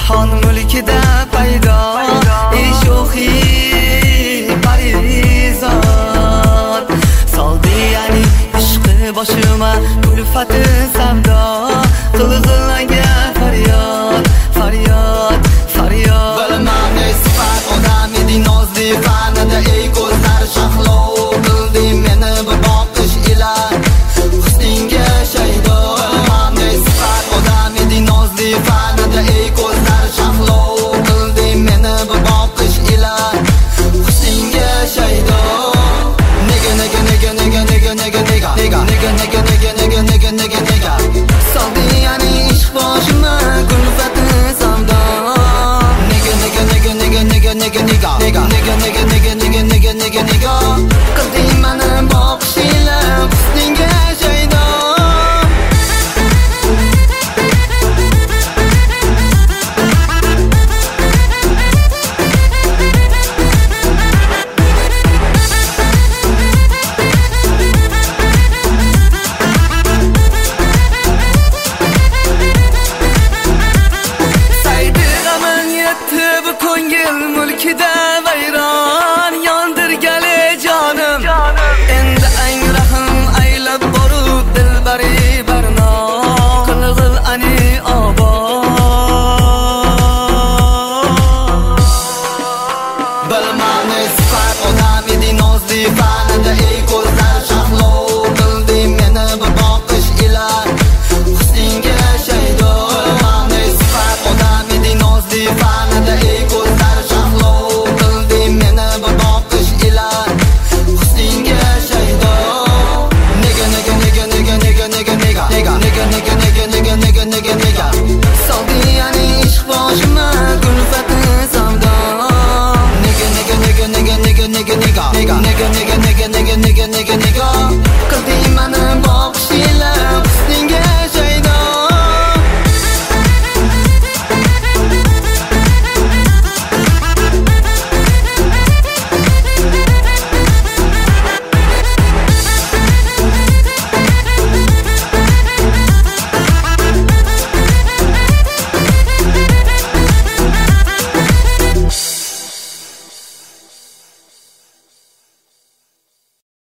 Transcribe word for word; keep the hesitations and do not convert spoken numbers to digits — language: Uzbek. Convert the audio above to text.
jahon mulkida paydo ey shohi parizod soldi yani ishqi boshima kulfati savdo qilg'ilanga faryod faryod faryod bilaman ne sifat odam edi nozli fanida ey ko'zlar shahlo qildi meni bir boqish ila husningga shaydo bilaman ne sifat odam edi nozli fanida ey ko'zlar shahlo qildi meni bir boqish ila husningga shaydo nega nega nega nega nega nega nega nega nega nega nega nega nega nega soldi yani ishq boshima kulfati savdo nega nega nega nega nega nega nega nega nega nega nega nega nega nega nega qilding meni boqish ila husningga shaydo mulkida vayron yondirgali jonim endi angrahim aylab borib dilbari barno qilg'il ani obod bilmam ne sifat odam edi nozli fanida ey ko'zlar shahlo